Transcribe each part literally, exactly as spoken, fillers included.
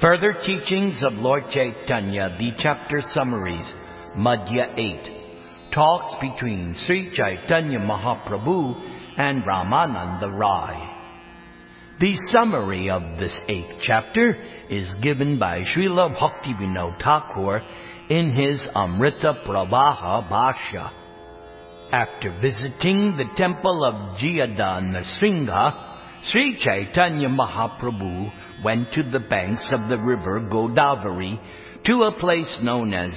Further teachings of Lord Chaitanya, the chapter summaries, Madhya eight, talks between Sri Chaitanya Mahaprabhu and Ramananda Rai. The summary of this eighth chapter is given by Srila Bhaktivinoda Thakur in his Amrita Pravaha Bhashya. After visiting the temple of Jayada Narsingha, Sri Chaitanya Mahaprabhu went to the banks of the river Godavari to a place known as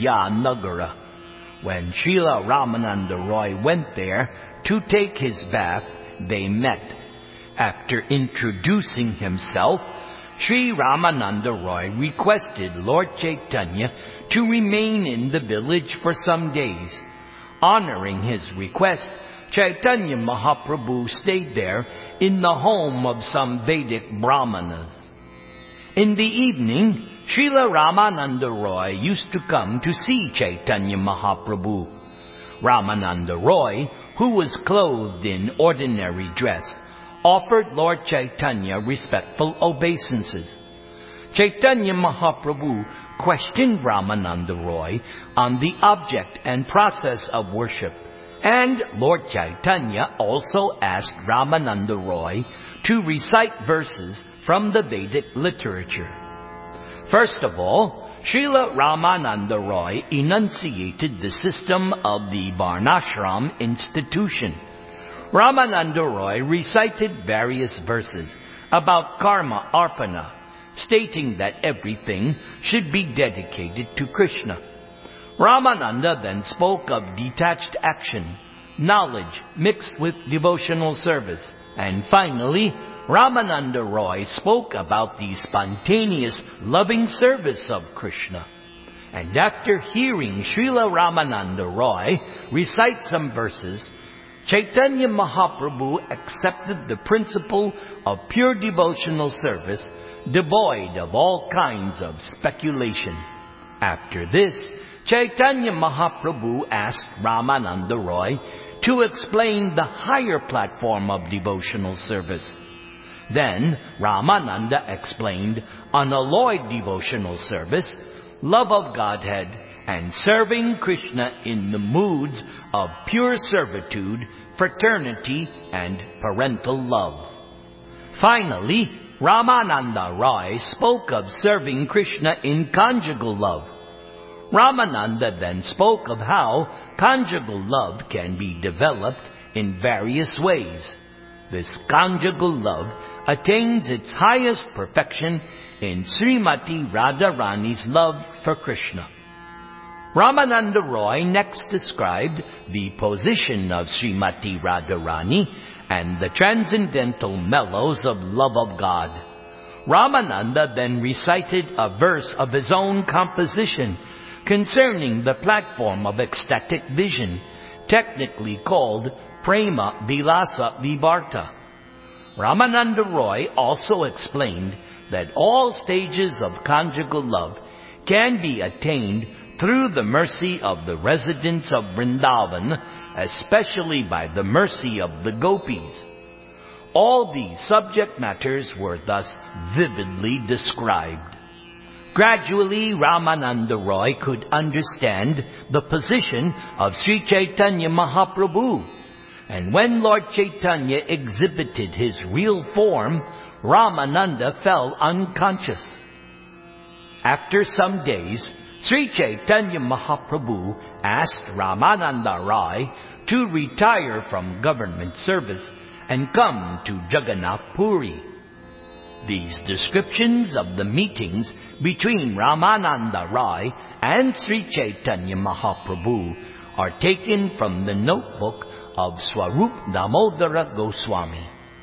Vidyanagara. When Srila Ramananda Roy went there to take his bath, they met. After introducing himself, Sri Ramananda Roy requested Lord Chaitanya to remain in the village for some days. Honoring his request, Chaitanya Mahaprabhu stayed there in the home of some Vedic Brahmanas. In the evening, Srila Ramananda Roy used to come to see Chaitanya Mahaprabhu. Ramananda Roy, who was clothed in ordinary dress, offered Lord Chaitanya respectful obeisances. Chaitanya Mahaprabhu questioned Ramananda Roy on the object and process of worship, and Lord Chaitanya also asked Ramananda Roy to recite verses from the Vedic literature. First of all, Srila Ramananda Roy enunciated the system of the Varnashram institution. Ramananda Roy recited various verses about karma arpana, stating that everything should be dedicated to Krishna. Ramananda then spoke of detached action, knowledge mixed with devotional service, and finally, Ramananda Roy spoke about the spontaneous loving service of Krishna. And after hearing Srila Ramananda Roy recite some verses, Chaitanya Mahaprabhu accepted the principle of pure devotional service, devoid of all kinds of speculation. After this, Chaitanya Mahaprabhu asked Ramananda Roy to explain the higher platform of devotional service. Then Ramananda explained unalloyed devotional service, love of Godhead, and serving Krishna in the moods of pure servitude, fraternity, and parental love. Finally, Ramananda Roy spoke of serving Krishna in conjugal love. Ramananda then spoke of how conjugal love can be developed in various ways. This conjugal love attains its highest perfection in Srimati Radharani's love for Krishna. Ramananda Roy next described the position of Srimati Radharani and the transcendental mellows of love of God. Ramananda then recited a verse of his own composition concerning the platform of ecstatic vision, technically called Prema Vilasa Vivarta. Ramananda Roy also explained that all stages of conjugal love can be attained through the mercy of the residents of Vrindavan, especially by the mercy of the gopis. All these subject matters were thus vividly described. Gradually, Ramananda Roy could understand the position of Sri Chaitanya Mahaprabhu. And when Lord Chaitanya exhibited his real form, Ramananda fell unconscious. After some days, Sri Chaitanya Mahaprabhu asked Ramananda Roy to retire from government service and come to Jagannath Puri. These descriptions of the meetings between Ramananda Roy and Sri Chaitanya Mahaprabhu are taken from the notebook of Swarup Damodara Goswami.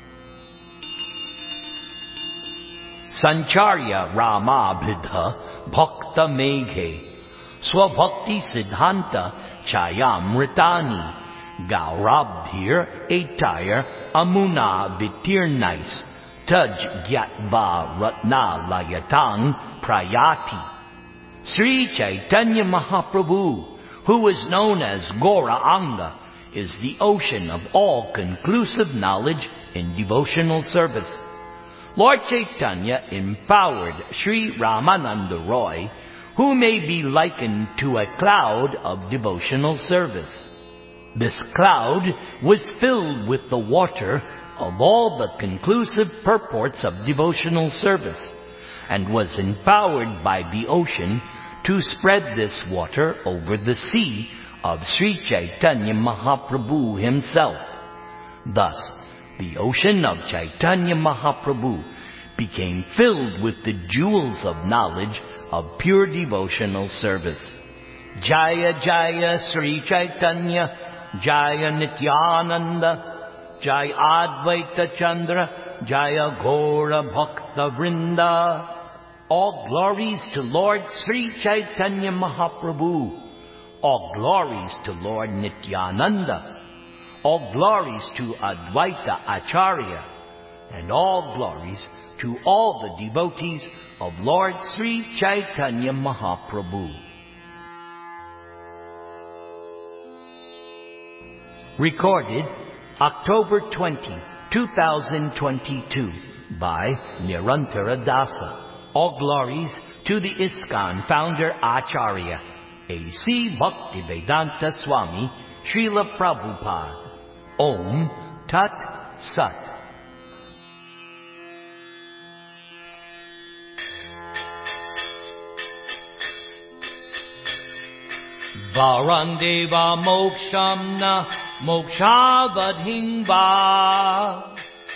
Sancharya Rama Bhidha Bhakta Meghe Swabhakti Siddhanta Chayamritani Gaurabdhir Etayar Amuna Vitirnais Taj Gyatva Ratna Layatang Prayati. Sri Chaitanya Mahaprabhu, who is known as Gora Anga, is the ocean of all conclusive knowledge in devotional service. Lord Chaitanya empowered Sri Ramananda Roy, who may be likened to a cloud of devotional service. This cloud was filled with the water of all the conclusive purports of devotional service, and was empowered by the ocean to spread this water over the sea of Sri Chaitanya Mahaprabhu himself. Thus, the ocean of Chaitanya Mahaprabhu became filled with the jewels of knowledge of pure devotional service. Jaya Jaya Sri Chaitanya, Jaya Nityananda, Jaya Advaita Chandra, Jaya Gora Bhakta Vrinda. All glories to Lord Sri Chaitanya Mahaprabhu. All glories to Lord Nityananda. All glories to Advaita Acharya. And all glories to all the devotees of Lord Sri Chaitanya Mahaprabhu. Recorded October twentieth, two thousand twenty-two by Nirantara Dasa. All glories to the ISKCON founder Acharya, A C Bhaktivedanta Swami, Srila Prabhupada. Om Tat Sat. Varandeva Mokshamna Mokshavadhingva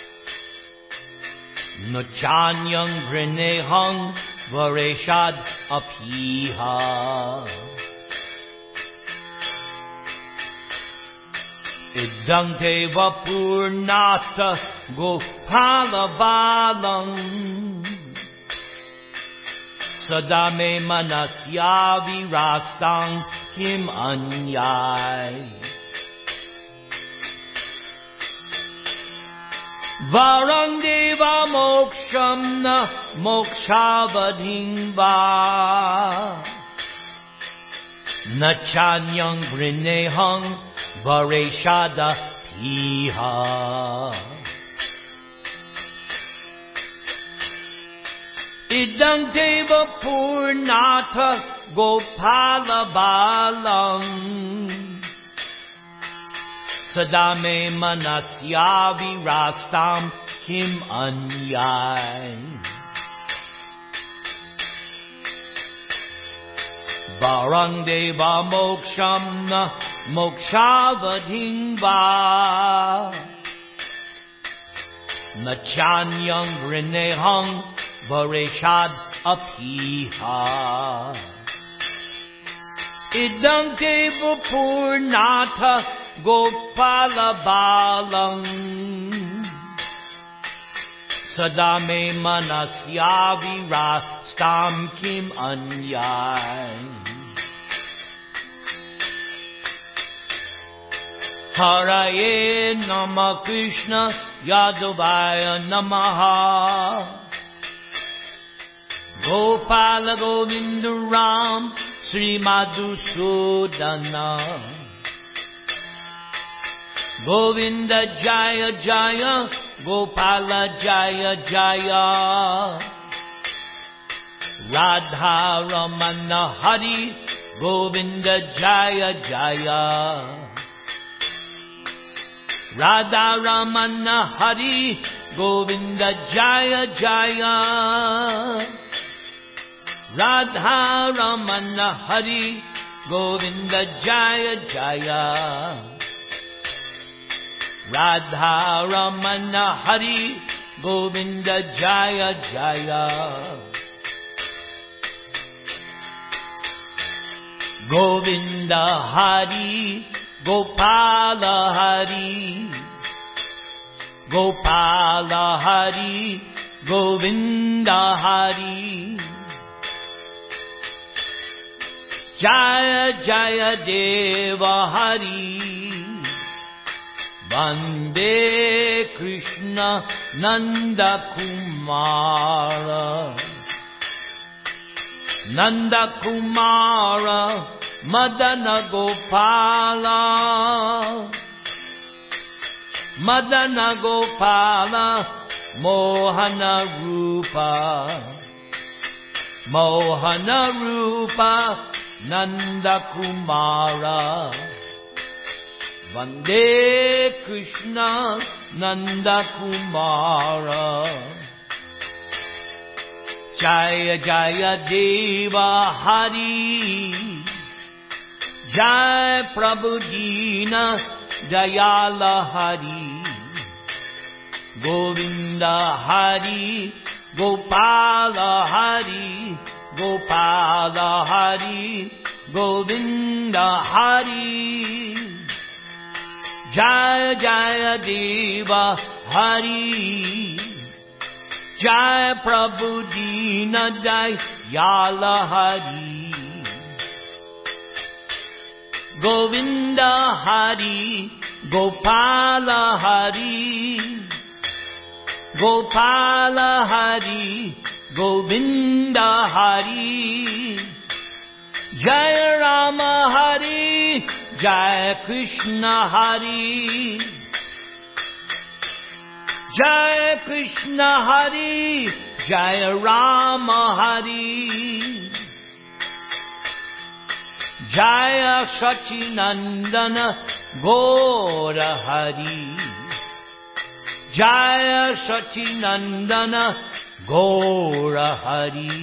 Nachanyang Grinehang Vareshad Apiha Idang Deva Purnata Gopalavalam Sadame Manasya Virastang Kim Anyay Varandeva Mokshamna Mokshavadhingva Nachanyang Grinehang Vareshada Piha Idang Deva Purnata Gopala Balam Sadame Manasya Virastam Kim Anyay Varandeva Mokshamna Mokshavadhingva Nachanyang Grinehang Vareshad Apiha Idang Deva Purnata Gopala Balam Sadame Manasya Virastam Kim Anyay Haraye Nama Krishna Yadavaya Namaha Gopala Govinda Ram Sri Madhusudana Govinda Jaya Jaya Gopala Jaya Jaya Radha Ramana Hari Govinda Jaya Jaya Radha Ramana Hari Govinda Jaya Jaya Radha Ramana Hari Govinda Jaya Jaya Radha Ramana Hari Govinda Jaya Jaya Govinda Hari Gopala Hari Gopala Hari Govinda Hari Jaya Jaya Deva Hari Vande Krishna Nanda Kumara Nanda Kumara Madana Gopala Madana Gopala Mohana Rupa, Mohana Rupa, Nanda Kumara, Vande Krishna Nanda Kumara. Jaya Jaya Deva Hari, Jai Prabhu Dina Dayala Hari, Govinda Hari, Gopala Hari, Gopala Hari, Govinda Hari. Jaya Jaya Deva Hari, Jai Prabhu Dina Dayala Hari, Govinda Hari, Gopala Hari, Gopala Hari, Govinda Hari. Jaya Rama Hari, Jaya Krishna Hari, Jaya Krishna Hari, Jaya Rama Hari, Jaya Sachinandana Gaura Hari, Jaya Sachinandana Gaura Hari,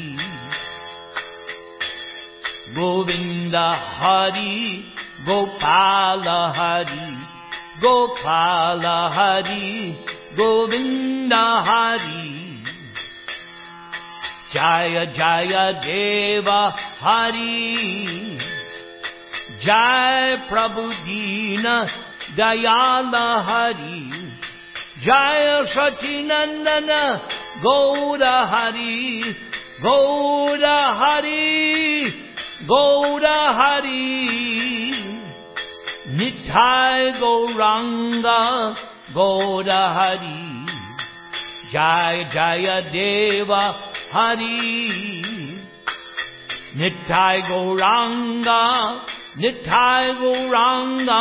Govinda Hari, Gopala Hari, Gopala Hari, Govinda Hari. Jaya Jaya Deva Hari, Jai Prabhu Dina Dayala Hari, Jaya Sachinandana Gaura Hari, Gaura Hari, Gaura Hari. Nithai Gauranga Gaura Hari, Jaya Jaya Deva Hari, Nithai Gauranga, Nithai Gauranga,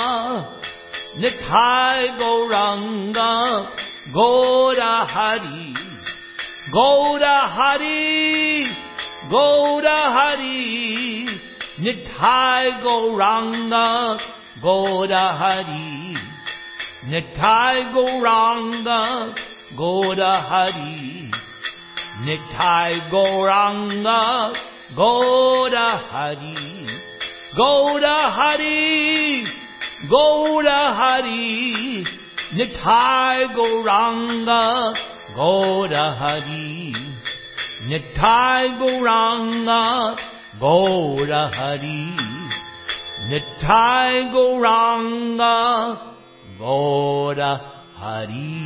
Nithai Gauranga Gaura Hari, Gaura Hari, Gaura Hari. Nithai Gauranga Gaura Hari, Nithai Gauranga Gaura Hari, Nithai Gauranga Gaura Hari, Gaura Hari, Gaura Hari. Nithai Gauranga Gaura Hari, Nithai Gauranga Gaura Hari, Nithai Gauranga Gaura Hari.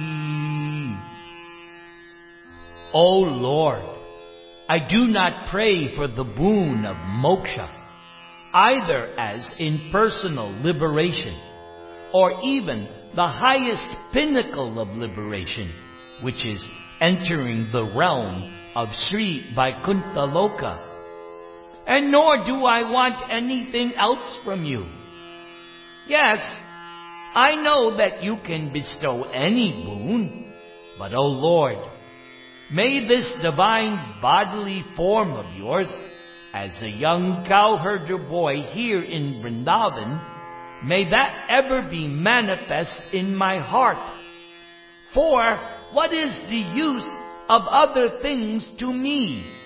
O Lord, I do not pray for the boon of moksha, either as impersonal liberation, or even the highest pinnacle of liberation, which is entering the realm of Sri Vaikuntha Loka. And nor do I want anything else from you. Yes, I know that you can bestow any boon, but O Lord, may this divine bodily form of yours, as a young cowherder boy here in Vrindavan, may that ever be manifest in my heart. For what is the use of other things to me?